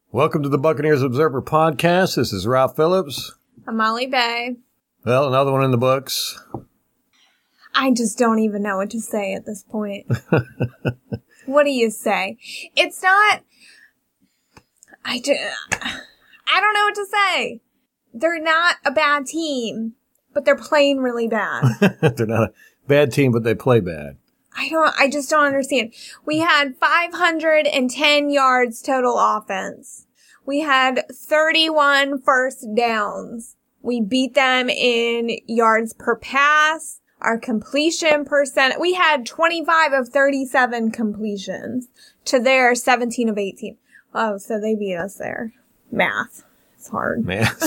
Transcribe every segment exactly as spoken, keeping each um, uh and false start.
Welcome to the Buccaneers Observer Podcast. This is Ralph Phillips. I'm Molly Bay. Well, another one in the books. I just don't even know what to say at this point. What do you say? It's not... I, do, I don't know what to say. They're not a bad team, but they're playing really bad. They're not a bad team, but they play bad. I don't, I just don't understand. We had five hundred ten yards total offense. We had thirty-one first downs. We beat them in yards per pass. Our completion percent, we had twenty-five of thirty-seven completions to their seventeen of eighteen. Oh, so they beat us there. Math. It's hard. Math.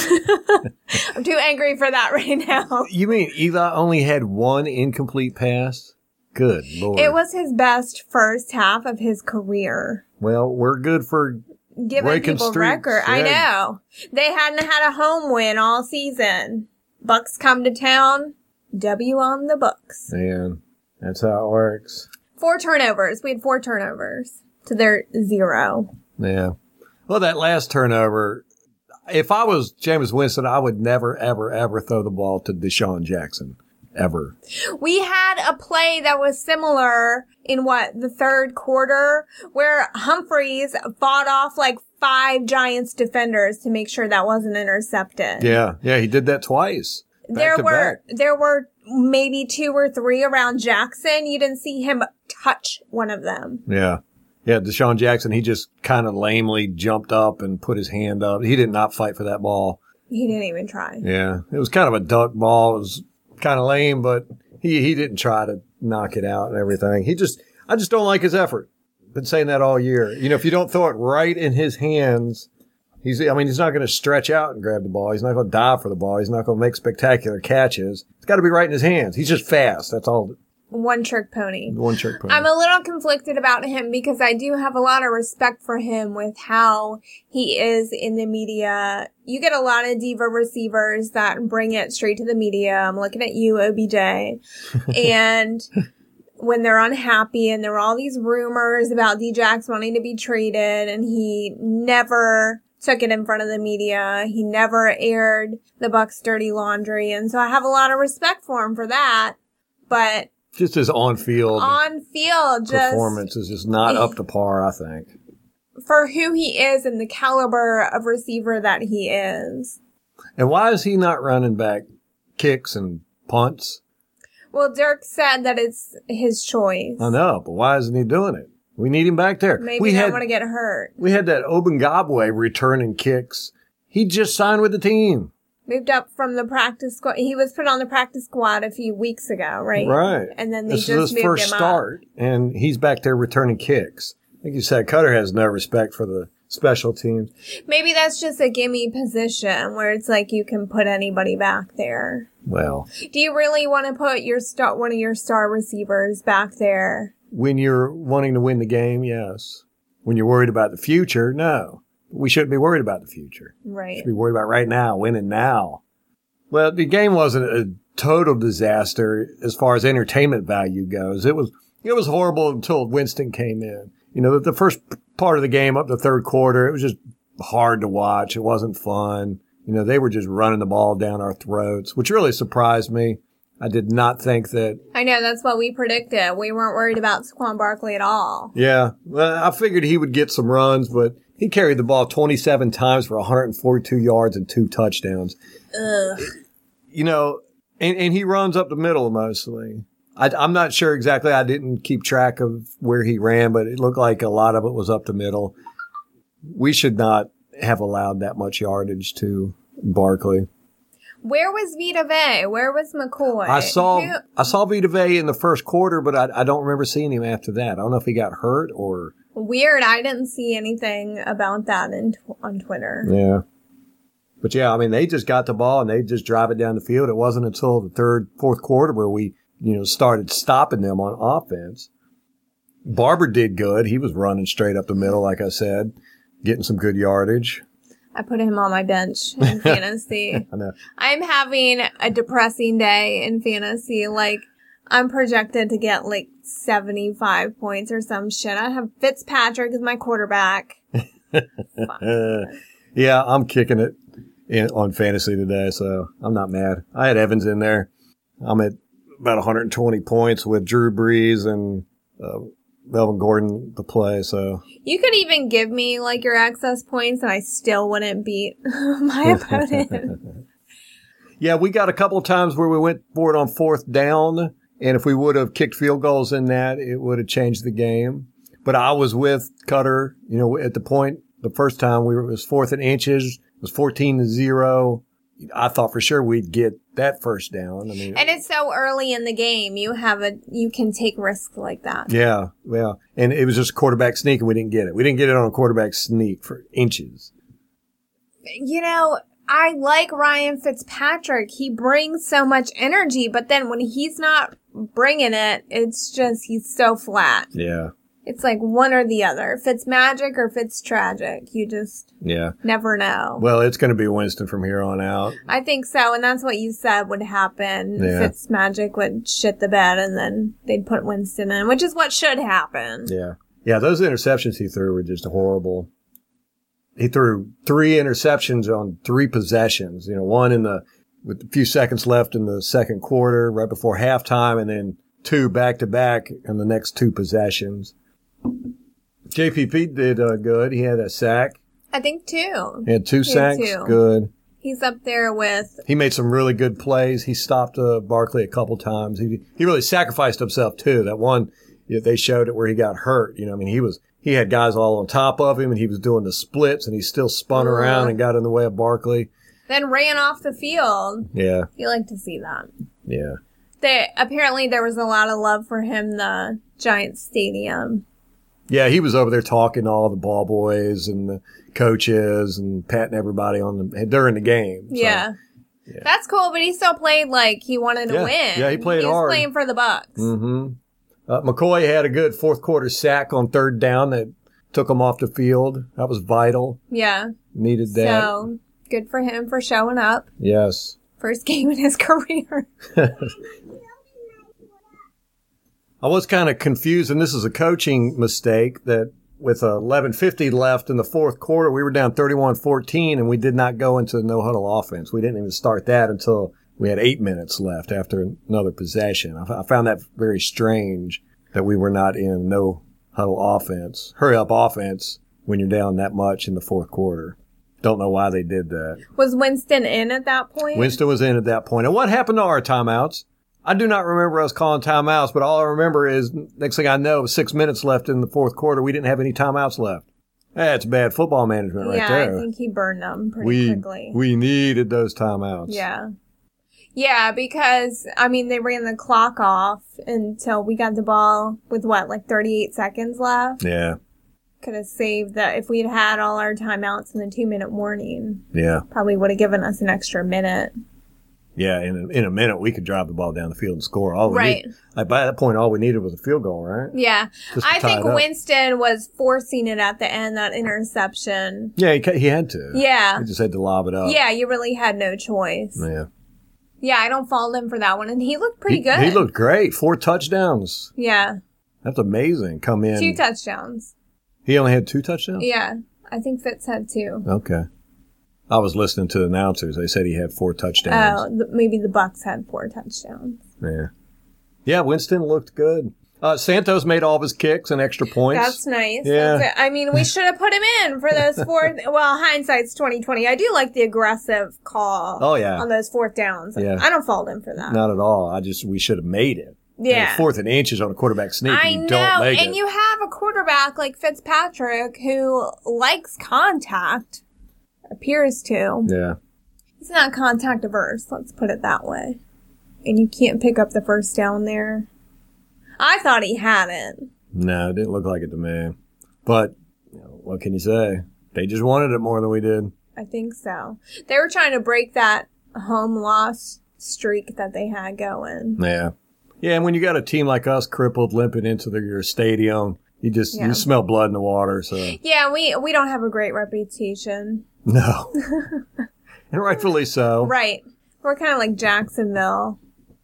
I'm too angry for that right now. You mean Eli only had one incomplete pass? Good Lord. It was his best first half of his career. Well, we're good for giving breaking people streaks. record. Yeah. I know. They hadn't had a home win all season. Bucks come to town. W on the Bucks. Man, that's how it works. Four turnovers. We had four turnovers to their zero. Yeah. Well, that last turnover, if I was Jameis Winston, I would never, ever, ever throw the ball to Deshaun Jackson. Ever. We had a play that was similar in what, the third quarter, where Humphreys fought off like five Giants defenders to make sure that wasn't intercepted. Yeah. Yeah. He did that twice. Back There to were, back. there were maybe two or three around Jackson. You didn't see him touch one of them. Yeah. Yeah. Deshaun Jackson, he just kind of lamely jumped up and put his hand up. He did not fight for that ball. He didn't even try. Yeah. It was kind of a duck ball. It was kind of lame, but he, he didn't try to knock it out and everything. He just, I just don't like his effort. Been saying that all year. You know, if you don't throw it right in his hands, he's, I mean, he's not going to stretch out and grab the ball. He's not going to dive for the ball. He's not going to make spectacular catches. It's got to be right in his hands. He's just fast. That's all. One trick pony. One trick pony. I'm a little conflicted about him because I do have a lot of respect for him with how he is in the media. You get a lot of diva receivers that bring it straight to the media. I'm looking at you, O B J. And when they're unhappy and there are all these rumors about D-Jax wanting to be traded, and he never took it in front of the media. He never aired the Bucks' dirty laundry. And so I have a lot of respect for him for that. But just his on-field on-field just performance is just not up to par, I think. For who he is and the caliber of receiver that he is. And why is he not running back kicks and punts? Well, Dirk said that it's his choice. I know, but why isn't he doing it? We need him back there. Maybe we they don't had, want to get hurt. We had that Obengabwe returning kicks. He just signed with the team. Moved up from the practice squad. He was put on the practice squad a few weeks ago, right? Right. And then they this just is his moved first him start, up. and he's back there returning kicks. Like you said, Cutter has no respect for the special teams. Maybe that's just a gimme position where it's like you can put anybody back there. Well, do you really want to put your star, one of your star receivers back there? When you're wanting to win the game, yes. When you're worried about the future, no. We shouldn't be worried about the future. Right. We should be worried about right now, winning now. Well, the game wasn't a total disaster as far as entertainment value goes. It was it was horrible until Winston came in. You know, the first part of the game up the third quarter, it was just hard to watch. It wasn't fun. You know, they were just running the ball down our throats, which really surprised me. I did not think that. I know, that's what we predicted. We weren't worried about Saquon Barkley at all. Yeah. Well, I figured he would get some runs, but he carried the ball twenty-seven times for one hundred forty-two yards and two touchdowns. Ugh. You know, and, and he runs up the middle mostly. I, I'm not sure exactly. I didn't keep track of where he ran, but it looked like a lot of it was up the middle. We should not have allowed that much yardage to Barkley. Where was Vita Vea? Where was McCoy? I saw Who? I saw Vita Vea in the first quarter, but I, I don't remember seeing him after that. I don't know if he got hurt or. Weird. I didn't see anything about that in, on Twitter. Yeah. But yeah, I mean, they just got the ball and they just drive it down the field. It wasn't until the third, fourth quarter where we, you know, started stopping them on offense. Barber did good. He was running straight up the middle, like I said, getting some good yardage. I put him on my bench in fantasy. I know. I'm having a depressing day in fantasy. Like, I'm projected to get like seventy-five points or some shit. I have Fitzpatrick as my quarterback. Uh, yeah, I'm kicking it in, on fantasy today, so I'm not mad. I had Evans in there. I'm at about one hundred twenty points with Drew Brees and uh, Melvin Gordon to play. So you could even give me like your excess points, and I still wouldn't beat my opponent. Yeah, we got a couple of times where we went for it on fourth down, and if we would have kicked field goals in that, it would have changed the game. But I was with Cutter, you know, at the point the first time we were, it was fourth and inches, it was fourteen to zero. I thought for sure we'd get that first down. I mean, and it's so early in the game, you have a you can take risks like that. Yeah, yeah, and it was just a quarterback sneak, and we didn't get it. We didn't get it on a quarterback sneak for inches. You know, I like Ryan Fitzpatrick. He brings so much energy, but then when he's not bringing it, it's just he's so flat. Yeah. It's like one or the other. If it's magic or if it's tragic, you just yeah. never know. Well, it's going to be Winston from here on out. I think so, and that's what you said would happen. Yeah. Fitzmagic would shit the bed, and then they'd put Winston in, which is what should happen. Yeah. Yeah, those interceptions he threw were just horrible. He threw three interceptions on three possessions. You know, one in the with a few seconds left in the second quarter, right before halftime, and then two back-to-back in the next two possessions. J P P did uh, good. He had a sack. I think two. He had two He had sacks. two. Good. He's up there with. He made some really good plays. He stopped uh, Barkley a couple times. He he really sacrificed himself too. That one, you know, they showed it where he got hurt. You know, I mean, he was he had guys all on top of him, and he was doing the splits, and he still spun Uh. around and got in the way of Barkley. Then ran off the field. Yeah, You like to see that. yeah, They, apparently there was a lot of love for him, the Giants Stadium. yeah. He was over there talking to all the ball boys and the coaches and patting everybody on the during the game. So, Yeah. yeah. That's cool, but he still played like he wanted to Yeah. win. Yeah, he played he was hard. playing for the Bucks. Mm-hmm. Uh, McCoy had a good fourth quarter sack on third down that took him off the field. That was vital. Yeah. Needed that. So, good for him for showing up. Yes. First game in his career. I was kind of confused, and this is a coaching mistake, that with eleven fifty left in the fourth quarter, we were down thirty-one fourteen, and we did not go into the no-huddle offense. We didn't even start that until we had eight minutes left after another possession. I, I found that very strange that we were not in no-huddle offense, hurry-up offense, when you're down that much in the fourth quarter. Don't know why they did that. Was Winston in at that point? Winston was in at that point. And what happened to our timeouts? I do not remember us calling timeouts, but all I remember is, next thing I know, six minutes left in the fourth quarter. We didn't have any timeouts left. That's bad football management right yeah, there. I think he burned them pretty we, quickly. We needed those timeouts. Yeah. Yeah, because, I mean, they ran the clock off until we got the ball with, what, like thirty-eight seconds left? Yeah. Could have saved that if we'd had all our timeouts in the two-minute warning. Yeah. Probably would have given us an extra minute. Yeah, in a, in a minute, we could drive the ball down the field and score. All we Right. Need, like by that point, all we needed was a field goal, right? Yeah. Just to I tie think it up. Winston was forcing it at the end, that interception. Yeah, he, ca- he had to. Yeah. He just had to lob it up. Yeah, you really had no choice. Yeah. Yeah, I don't fault him for that one. And he looked pretty He, good. he looked great. Four touchdowns. Yeah. That's amazing. Come in. Two touchdowns. He only had two touchdowns? Yeah. I think Fitz had two. Okay. I was listening to the announcers. They said he had four touchdowns. Oh, th- maybe the Bucks had four touchdowns. Yeah. Yeah, Winston looked good. Uh, Santos made all of his kicks and extra points. That's nice. Yeah. That's it. I mean, we should have put him in for those four. Well, hindsight's twenty twenty. I do like the aggressive call. Oh, yeah. On those fourth downs. Yeah. I don't fault him for that. Not at all. I just, we should have made it. Yeah. And fourth and inches on a quarterback sneak. I and you know, don't make and it. you have a quarterback like Fitzpatrick who likes contact, appears to. Yeah. He's not contact averse, let's put it that way. And you can't pick up the first down there. I thought he had it. No, it didn't look like it to me. But, you know, what can you say? They just wanted it more than we did. I think so. They were trying to break that home loss streak that they had going. Yeah. Yeah, and when you got a team like us crippled, limping into the, your stadium, you just Yeah. you smell blood in the water. So Yeah, we we don't have a great reputation. no, and rightfully so. Right. We're kind of like Jacksonville.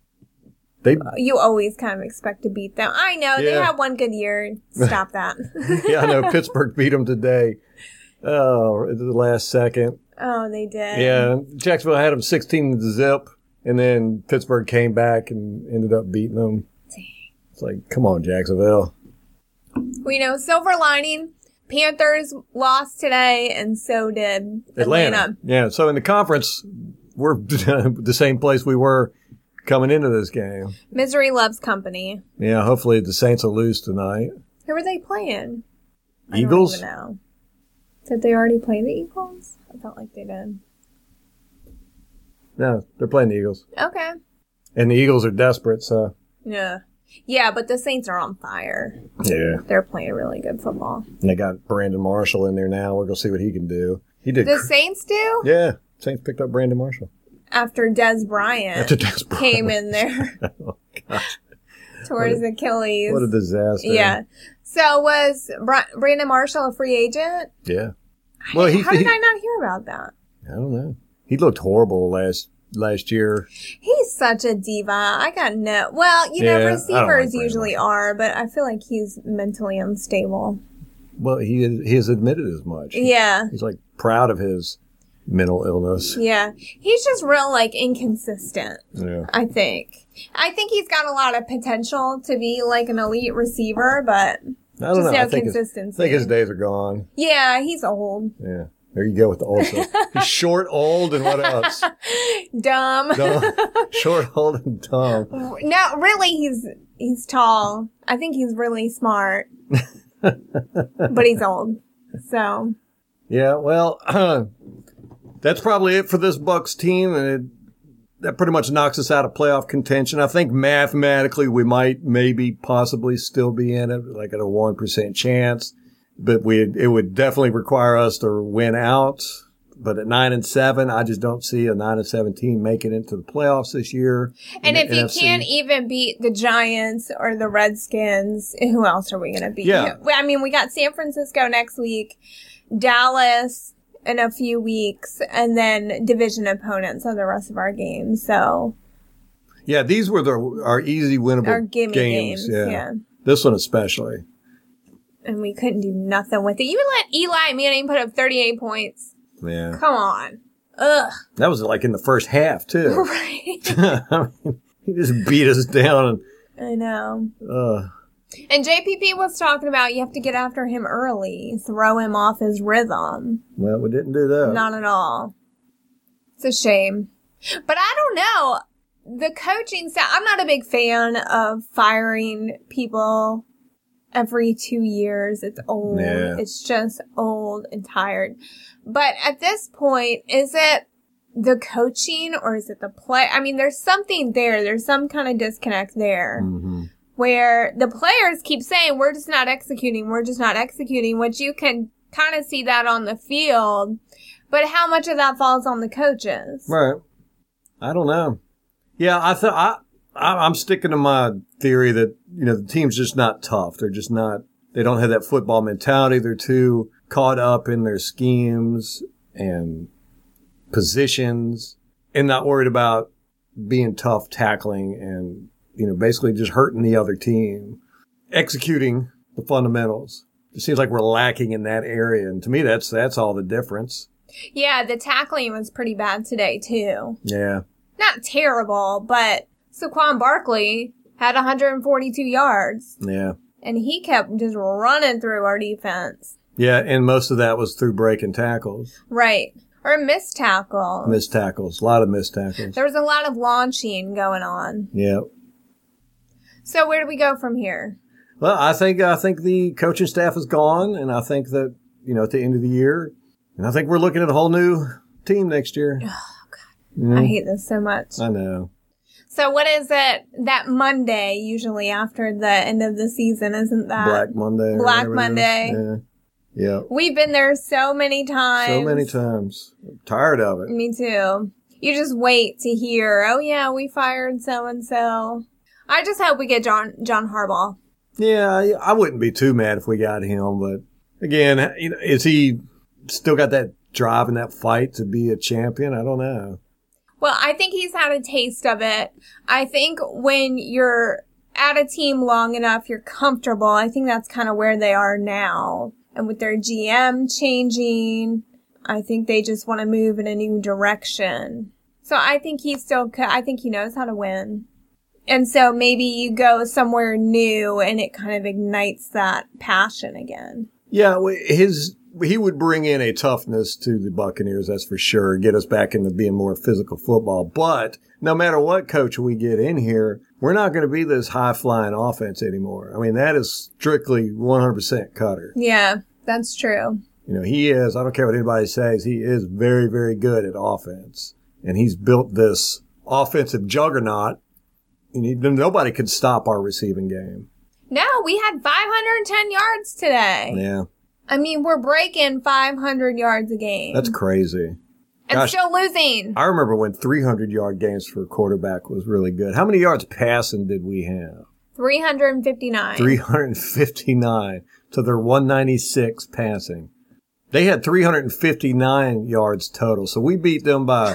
They You always kind of expect to beat them. I know, they Yeah. had one good year. Stop that. yeah, I know Pittsburgh beat them today. Oh, at the last second. Oh, they did. Yeah, Jacksonville had them sixteen to zip, and then Pittsburgh came back and ended up beating them. Dang. It's like, come on, Jacksonville. We know silver lining. Panthers lost today, and so did Atlanta. Atlanta. Yeah, so in the conference, we're the same place we were coming into this game. Misery loves company. Yeah, hopefully the Saints will lose tonight. Who are they playing? Eagles? I don't even know. Did they already play the Eagles? I felt like they did. No, they're playing the Eagles. Okay. And the Eagles are desperate, so. Yeah. Yeah, but the Saints are on fire. Yeah. They're playing really good football. And they got Brandon Marshall in there now. We're going to see what he can do. He did. The cr- Saints do? Yeah. Saints picked up Brandon Marshall. After Des Bryant, After Des Bryant came in there. Oh, gosh. Tore his Achilles. What a disaster. Yeah. So was Br- Brandon Marshall a free agent? Yeah. Well, he, How did he, I not hear about that? I don't know. He looked horrible last last year. He's such a diva. I got no. Well, you Yeah, know, I don't receivers like usually Marshall. are, but I feel like he's mentally unstable. Well, he he has admitted as much. Yeah. He's like proud of his mental illness. Yeah. He's just real, like, inconsistent. Yeah. I think. I think he's got a lot of potential to be like an elite receiver, but I don't just know. no I think his, I consistency. think his days are gone. Yeah, he's old. Yeah. There you go with the old stuff. He's short, old, and what else? Dumb. Dumb. Short, old, and dumb. No, really, he's he's tall. I think he's really smart, but he's old. So Yeah, well, that's probably it for this Bucks team, and it, that pretty much knocks us out of playoff contention. I think mathematically we might, maybe, possibly still be in it, like at a one percent chance. But we it would definitely require us to win out. But at nine and seven, I just don't see a nine and seven team making it into the playoffs this year. And if N you F C. can't even beat the Giants or the Redskins, who else are we going to beat? Yeah. I mean, we got San Francisco next week, Dallas in a few weeks, and then division opponents on the rest of our games. So Yeah, these were the our easy winnable our gimme games. games, yeah. yeah. This one especially. And we couldn't do nothing with it. You let Eli Manning put up thirty-eight points. Yeah. Come on. Ugh. That was like in the first half, too. Right. I mean, he just beat us down. I know. And, uh, And J P P was talking about you have to get after him early, throw him off his rhythm. well, we didn't do that. Not at all. It's a shame. But I don't know. The coaching staff, I'm not a big fan of firing people every two years. It's old. Yeah. It's just old and tired. But at this point, is it the coaching or is it the play? I mean, there's something there. There's some kind of disconnect there. Mm-hmm. Where the players keep saying, we're just not executing, we're just not executing, which you can kind of see that on the field. But how much of that falls on the coaches? Right. I don't know. Yeah, I th- I, I, I'm sticking to my theory that, you know, the team's just not tough. They're just not, they don't have that football mentality. They're too caught up in their schemes and positions and not worried about being tough tackling and, you know, basically just hurting the other team, executing the fundamentals. It seems like we're lacking in that area. And to me, that's, that's all the difference. Yeah, the tackling was pretty bad today, too. Yeah. Not terrible, but Saquon Barkley had one hundred forty-two yards. Yeah. And he kept just running through our defense. Yeah, and most of that was through breaking tackles. Right. Or missed tackle. Missed tackles. A lot of missed tackles. There was a lot of launching going on. Yeah. So where do we go from here? Well, I think I think the coaching staff is gone, and I think that, you know, at the end of the year, and I think we're looking at a whole new team next year. Oh, God. You know? I hate this so much. I know. So what is it that Monday, usually after the end of the season, isn't that? Black Monday. or Black whatever it is. Monday. Yeah. Yeah. We've been there so many times. So many times. I'm tired of it. Me too. You just wait to hear, oh yeah, we fired so-and-so. I just hope we get John John Harbaugh. Yeah, I, I wouldn't be too mad if we got him, but again, you know, is he still got that drive and that fight to be a champion? I don't know. Well, I think he's had a taste of it. I think when you're at a team long enough, you're comfortable. I think that's kind of where they are now. And with their G M changing, I think they just want to move in a new direction. So I think he still, co- I think he knows how to win. And so maybe you go somewhere new and it kind of ignites that passion again. Yeah, his he would bring in a toughness to the Buccaneers, that's for sure, get us back into being more physical football. But no matter what coach we get in here, we're not going to be this high-flying offense anymore. I mean, that is strictly one hundred percent Cutter. Yeah, that's true. You know, he is, I don't care what anybody says, he is very, very good at offense. And he's built this offensive juggernaut. And he, nobody could stop our receiving game. No, we had five hundred ten yards today. Yeah. I mean, we're breaking five hundred yards a game. That's crazy. And Gosh, still losing. I remember when three hundred yard games for a quarterback was really good. How many yards passing did we have? three hundred fifty-nine. three hundred fifty-nine to their one ninety-six passing. They had three hundred fifty-nine yards total, so we beat them by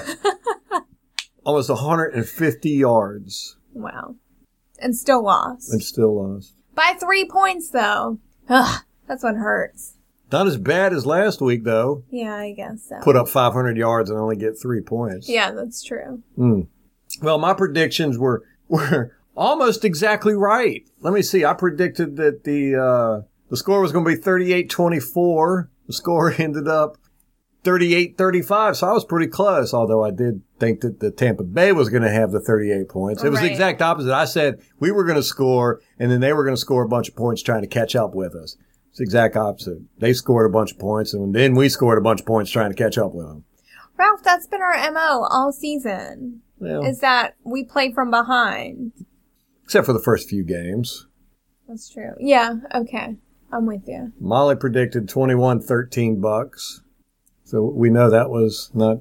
almost one hundred fifty yards. Wow. And still lost. And still lost. By three points, though. Ugh, that's what hurts. Not as bad as last week, though. Yeah, I guess so. Put up five hundred yards and only get three points. Yeah, that's true. Mm. Well, my predictions were were almost exactly right. Let me see. I predicted that the uh, the score was going to be thirty-eight twenty-four. The score ended up thirty-eight thirty-five, so I was pretty close, although I did think that the Tampa Bay was going to have the thirty-eight points. It was Right. the exact opposite. I said we were going to score, and then they were going to score a bunch of points trying to catch up with us. It's the exact opposite. They scored a bunch of points, and then we scored a bunch of points trying to catch up with them. Ralph, that's been our M O all season. Well, Is that we play from behind. except for the first few games. That's true. Yeah, okay. I'm with you. Molly predicted twenty-one thirteen Bucks. So we know that was not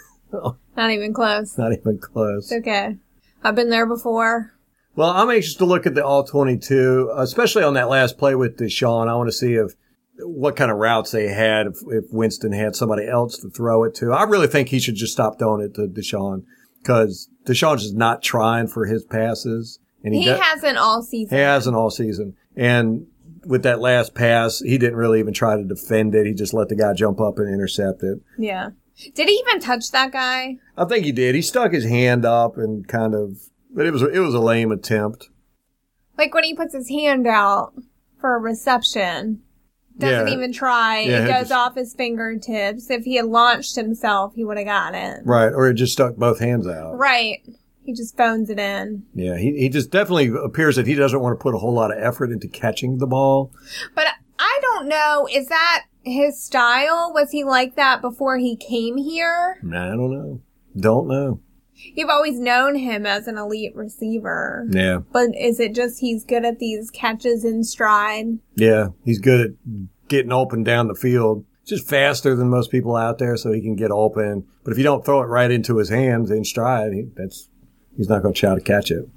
Not even close. not even close. It's okay. I've been there before. Well, I'm anxious to look at the all twenty-two, especially on that last play with Deshaun. I want to see if what kind of routes they had, if, if Winston had somebody else to throw it to. I really think he should just stop throwing it to Deshaun because Deshaun's just not trying for his passes. And He, he, does, hasn't all season. he hasn't all season. And with that last pass, he didn't really even try to defend it. He just let the guy jump up and intercept it. Yeah. Did he even touch that guy? I think he did. He stuck his hand up and kind of, but it was it was a lame attempt. Like when he puts his hand out for a reception. Doesn't Yeah. even try. Yeah, it it goes just- off his fingertips. If he had launched himself, he would have got it. Right, or it just stuck both hands out. Right. He just phones it in. Yeah, he he just definitely appears that he doesn't want to put a whole lot of effort into catching the ball. But I don't know. Is that his style? Was he like that before he came here? I don't know. Don't know. You've always known him as an elite receiver. Yeah, But is it just he's good at these catches in stride? yeah, he's good at getting open down the field. Just faster than most people out there, so he can get open. But if you don't throw it right into his hands in stride, he, that's he's not going to try to catch it.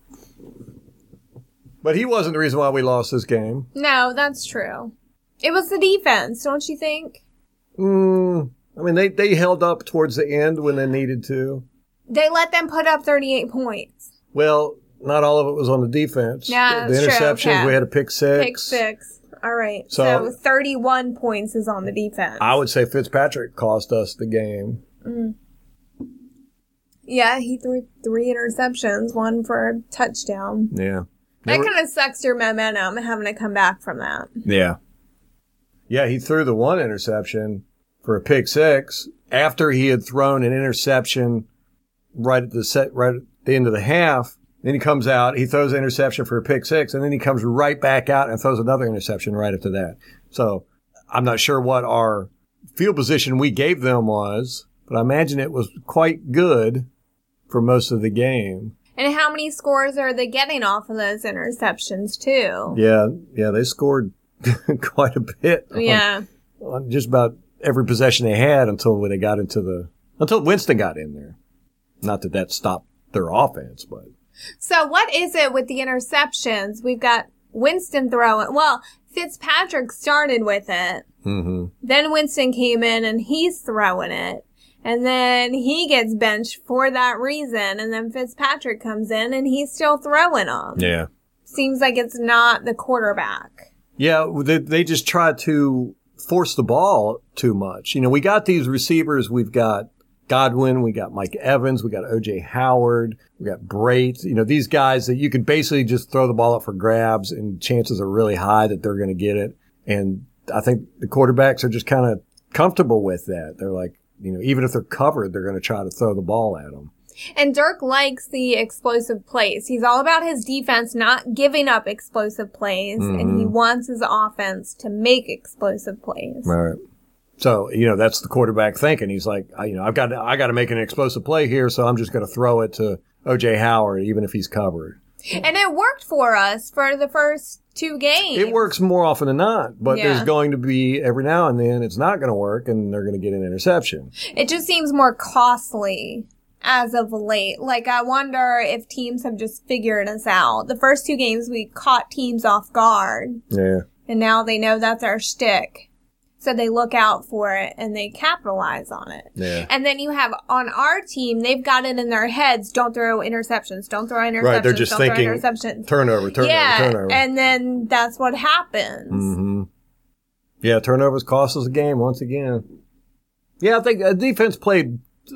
But he wasn't the reason why we lost this game. No, that's true. It was the defense, don't you think? Mm, I mean, they, they held up towards the end when they needed to. They let them put up thirty-eight points. Well, not all of it was on the defense. Yeah, the, the that's true, interceptions, okay. we had a pick six. Pick six. All right. So- So, thirty-one points is on the defense. I would say Fitzpatrick cost us the game. Mm. Yeah, he threw three interceptions, one for a touchdown. Yeah. That Never- kind of sucks your momentum, having to come back from that. Yeah. Yeah, he threw the one interception for a pick six after he had thrown an interception right at the set, right at the end of the half. Then he comes out, he throws an interception for a pick six, and then he comes right back out and throws another interception right after that. So I'm not sure what our field position we gave them was, but I imagine it was quite good for most of the game. And how many scores are they getting off of those interceptions, too? Yeah, yeah, they scored quite a bit. on- Yeah. on just about every possession they had until they got into the until Winston got in there. Not that that stopped their offense, but So what is it with the interceptions? We've got Winston throwing. Well, Fitzpatrick started with it. mm-hmm. Then Winston came in and he's throwing it. And then he gets benched for that reason. And then Fitzpatrick comes in and he's still throwing them. yeah, Seems like it's not the quarterback. yeah. They they just try to force the ball too much. You know, we got these receivers. We've got Godwin. We got Mike Evans. We got O J Howard. We got Brait. You know, these guys that you can basically just throw the ball up for grabs and chances are really high that they're going to get it. And I think the quarterbacks are just kind of comfortable with that. They're like, you know, even if they're covered, they're going to try to throw the ball at them. And Dirk likes the explosive plays. He's all about his defense not giving up explosive plays, mm-hmm. and he wants his offense to make explosive plays. Right. So, you know, that's the quarterback thinking. He's like, you know, I've got to, I got to make an explosive play here, so I'm just going to throw it to O J Howard, even if he's covered. And it worked for us for the first two games. It works more often than not, but yeah. there's going to be every now and then it's not going to work, and they're going to get an interception. It just seems more costly as of late. Like, I wonder if teams have just figured us out. The first two games, we caught teams off guard. Yeah. And now they know that's our shtick. So they look out for it and they capitalize on it. Yeah. And then you have on our team, they've got it in their heads, don't throw interceptions, don't throw interceptions, right, they're just don't thinking throw interceptions. turnover, turnover, yeah, turnover. And then that's what happens. Mm-hmm. Yeah, turnovers cost us a game once again. Yeah, I think the defense played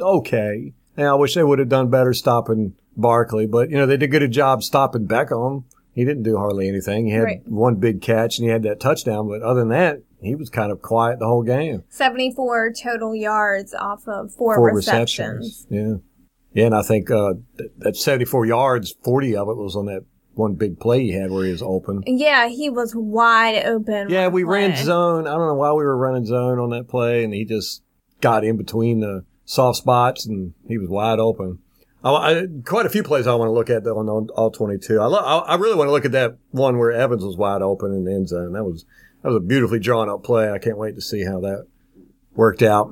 okay. And I wish they would have done better stopping Barkley, but, you know, they did a good job stopping Beckham. He didn't do hardly anything. He had right. one big catch and he had that touchdown, but other than that, he was kind of quiet the whole game. seventy-four total yards off of four, four receptions. receptions. Yeah. Yeah, and I think uh, that seventy-four yards, forty of it was on that one big play he had where he was open. Yeah, he was wide open. Yeah, we play. ran zone. I don't know why we were running zone on that play, and he just got in between the soft spots, and he was wide open. I, I, quite a few plays I want to look at though on, on all twenty-two. I, lo- I, I really want to look at that one where Evans was wide open in the end zone. That was that was a beautifully drawn up play. I can't wait to see how that worked out.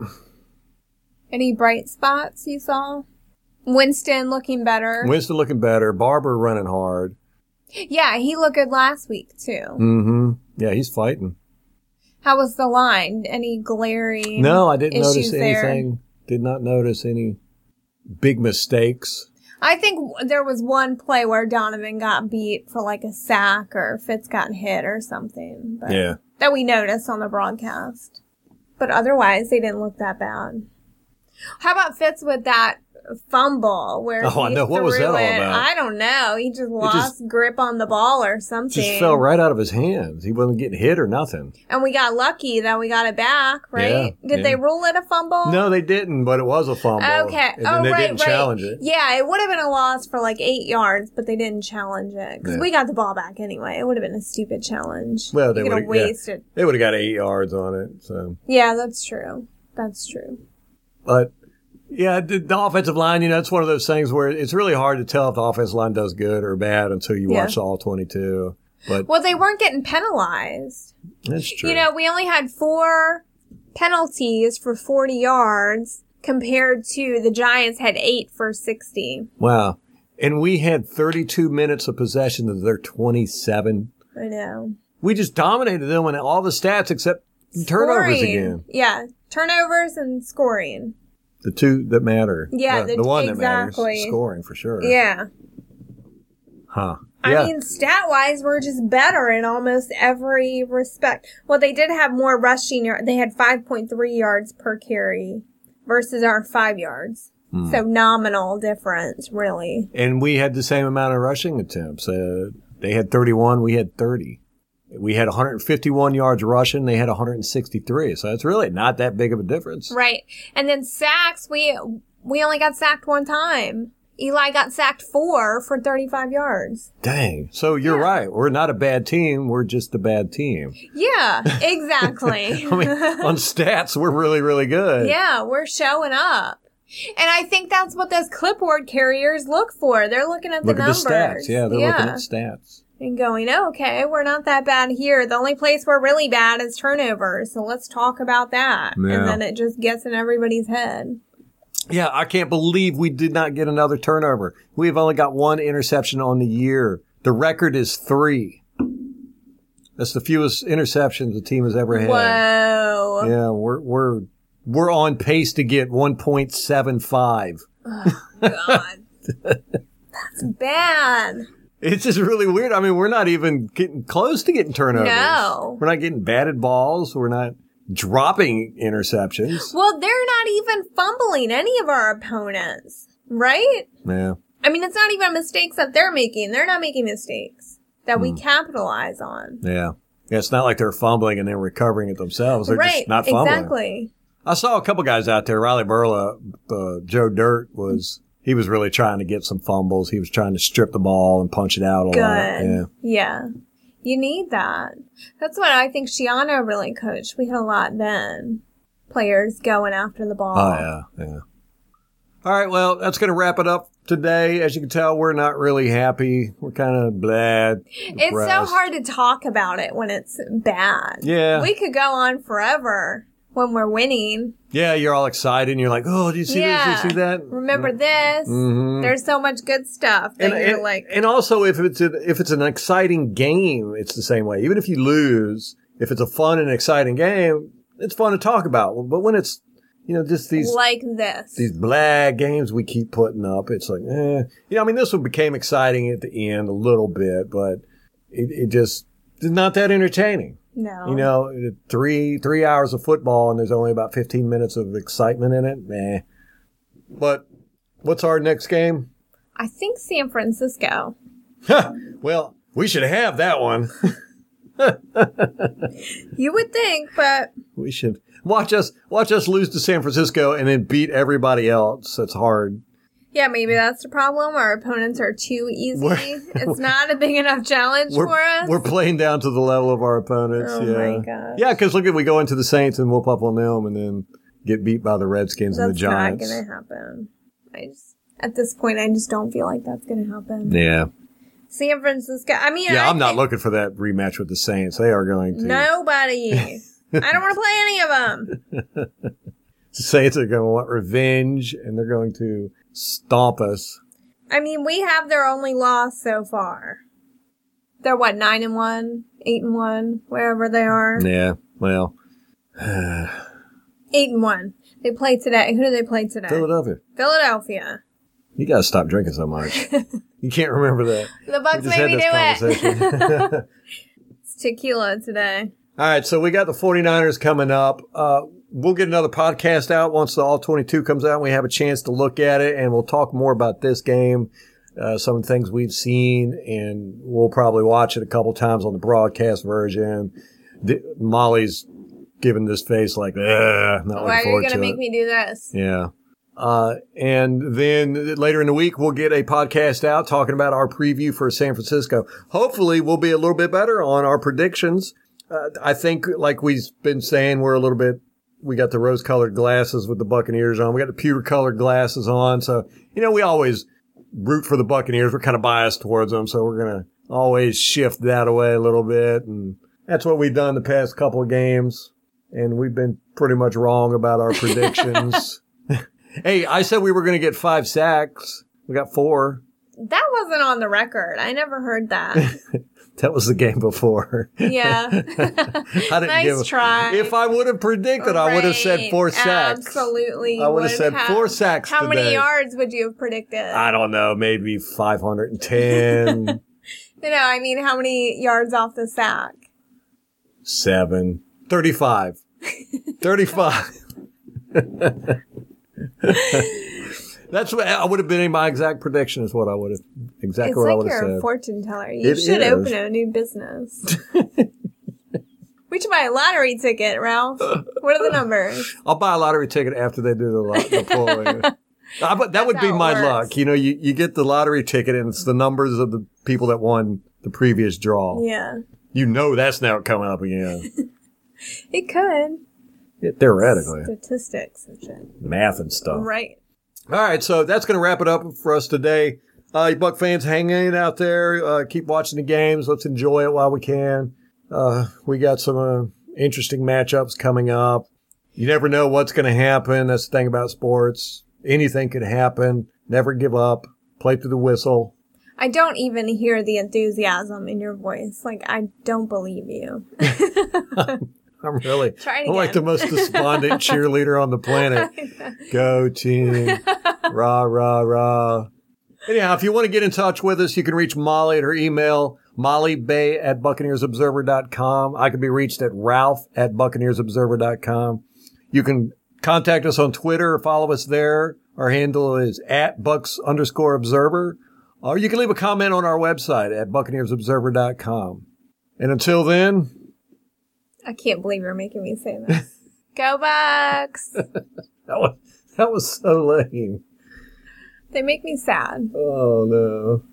Any bright spots you saw? Winston looking better. Winston looking better. Barber running hard. Yeah, he looked good last week too. Mm-hmm. Yeah, he's fighting. How was the line? Any glaring No, I didn't issues notice there? anything. Did not notice any big mistakes. I think there was one play where Donovan got beat for like a sack or Fitz got hit or something. But Yeah. that we noticed on the broadcast. But otherwise, they didn't look that bad. How about Fitz with that fumble where Oh, he I know. What was that all it? about? I don't know. He just lost just- grip on the ball or something. Just fell right out of his hands. He wasn't getting hit or nothing. And we got lucky that we got it back, right? Yeah, Did yeah. they rule it a fumble? No, they didn't, but it was a fumble. Okay. And then oh, they right, didn't right. challenge it. Yeah, it would have been a loss for like eight yards, but they didn't challenge it. Because Yeah. we got the ball back anyway. It would have been a stupid challenge. Well, they you could would have have wasted. They would have got eight yards on it. So, Yeah, that's true. That's true. but yeah, the, the offensive line, you know, it's one of those things where it's really hard to tell if the offensive line does good or bad until you Yeah. watch all twenty-two. But Well, they weren't getting penalized. that's true. You know, we only had four penalties for forty yards compared to the Giants had eight for sixty. Wow. And we had thirty-two minutes of possession of their twenty-seven. I know. We just dominated them in all the stats except turnovers Scoring. again. Yeah, turnovers and scoring. The two that matter. Yeah, Uh, the- the one that exactly. matters. Scoring for sure. Yeah. Huh. I Yeah. mean, stat-wise, we're just better in almost every respect. Well, they did have more rushing yards. They had five point three yards per carry versus our five yards. Hmm. So nominal difference, really. And we had the same amount of rushing attempts. Uh, they had thirty-one. We had thirty. We had one hundred fifty-one yards rushing. They had one hundred sixty-three. So it's really not that big of a difference. Right. And then sacks, we we only got sacked one time. Eli got sacked four for thirty-five yards. Dang. So you're Yeah. right. We're not a bad team. We're just a bad team. Yeah, exactly. I mean, on stats, we're really, really good. Yeah, we're showing up. And I think that's what those clipboard carriers look for. They're looking at Look the at numbers. the stats. Yeah, they're looking at stats. And going, okay, we're not that bad here. The only place we're really bad is turnovers. So let's talk about that. Yeah. And then it just gets in everybody's head. Yeah, I can't believe we did not get another turnover. We've only got one interception on the year. The record is three. That's the fewest interceptions the team has ever had. Whoa. Yeah, we're we're we're on pace to get one point seven five. Oh, God. That's bad. It's just really weird. I mean, we're not even getting close to getting turnovers. No. We're not getting batted balls. We're not dropping interceptions. Well, they're not even fumbling any of our opponents, right? Yeah. I mean, it's not even mistakes that they're making. They're not making mistakes that we Hmm. capitalize on. Yeah. Yeah, it's not like they're fumbling and then recovering it themselves. They're right, just not fumbling. exactly. I saw a couple guys out there. Riley Burla, uh, Joe Dirt was, he was really trying to get some fumbles. He was trying to strip the ball and punch it out a Good. lot. Yeah. Yeah. You need that. That's what I think Shiana really coached. We had a lot then. Players going after the ball. Oh, yeah, yeah. All right, well, that's going to wrap it up today. As you can tell, we're not really happy. We're kind of bland. It's so depressed. hard to talk about it when it's bad. Yeah. We could go on forever when we're winning. Yeah, you're all excited and you're like, oh, do you see yeah. this? Do you see that? Remember this? Mhm. There's so much good stuff that And, you're and, like, and also, if it's a, if it's an exciting game, it's the same way. Even if you lose, if it's a fun and exciting game, it's fun to talk about. But when it's, you know, just these like this. these blag games we keep putting up, it's like, eh. You know, I mean, this one became exciting at the end a little bit, but it, it just is not that entertaining. No. You know, three three hours of football and there's only about fifteen minutes of excitement in it. Nah. But what's our next game? I think San Francisco. Well, we should have that one. You would think, but We should watch us watch us lose to San Francisco and then beat everybody else. That's hard. yeah, maybe that's the problem. Our opponents are too easy. We're- It's not a big enough challenge We're, for us. we're playing down to the level of our opponents. Oh, yeah. my gosh. Yeah, because look, if we go into the Saints and whoop up on them and then get beat by the Redskins and the That's Giants. not going to happen. I just, at this point, I just don't feel like that's going to happen. Yeah. San Francisco. I mean, Yeah, I I'm not think looking for that rematch with the Saints. They are going to. nobody. I don't want to play any of them. The Saints are going to want revenge and they're going to stomp us. I mean, we have their only loss so far. They're what, nine and one, eight and one, wherever they are. Yeah, well, Eight and one. They play today. Who do they play today? Philadelphia. Philadelphia. You got to stop drinking so much. You can't remember that. The We Bucks just made me do had this it. conversation. It's tequila today. All right, so we got the 49ers coming up. Uh, we'll get another podcast out once the All twenty-two comes out and we have a chance to look at it, and we'll talk more about this game, uh, some of the things we've seen, and we'll probably watch it a couple times on the broadcast version. D- Molly's giving this face like, ugh, not looking Why are you forward going to to make it. me do this? Yeah. Uh, and then later in the week, we'll get a podcast out talking about our preview for San Francisco. Hopefully, we'll be a little bit better on our predictions. Uh, I think, like we've been saying, we're a little bit, we got the rose colored glasses with the Buccaneers on. We got the pewter colored glasses on. So, you know, we always root for the Buccaneers. We're kind of biased towards them. So we're going to always shift that away a little bit. And that's what we've done the past couple of games. And we've been pretty much wrong about our predictions. Hey, I said we were going to get five sacks. We got four. That wasn't on the record. I never heard that. That was the game before. Yeah. I didn't Nice give a- try. If I would have predicted, I would have said Right. four sacks. Absolutely. I would have would said have. four sacks How today. many yards would you have predicted? I don't know, maybe five hundred ten, You know, I mean, how many yards off the sack? seven, thirty-five. thirty-five. That's what I would have been in my exact prediction is what I would have, exactly It's what I like would have you're a said. fortune teller. You It should is. open a new business. We should buy a lottery ticket, Ralph. What are the numbers? I'll buy a lottery ticket after they do the, lo- the polling. I, but that would That's be how it my works. luck. You know, you, you get the lottery ticket and it's the numbers of the people that won the previous draw. Yeah. You know that's now coming up again. It could. Yeah, theoretically. Statistics and shit. Math and stuff. Right. All right, so that's going to wrap it up for us today. Uh, you Buck fans, hang in out there. Uh, keep watching the games. Let's enjoy it while we can. Uh, we got some uh, interesting matchups coming up. You never know what's going to happen. That's the thing about sports. Anything could happen. Never give up. Play through the whistle. I don't even hear the enthusiasm in your voice. Like, I don't believe you. I'm really Try it I'm like the again. most despondent cheerleader on the planet. Go team. Rah, rah, rah. Anyhow, if you want to get in touch with us, you can reach Molly at her email, Molly Bay at Buccaneers Observer dot com. I can be reached at Ralph at Buccaneers Observer dot com. You can contact us on Twitter or follow us there. Our handle is at Bucks underscore Observer. Or you can leave a comment on our website at Buccaneers Observer dot com. And until then... I can't believe you're making me say this. Go Bucks! that, was, that was so lame. They make me sad. Oh, no.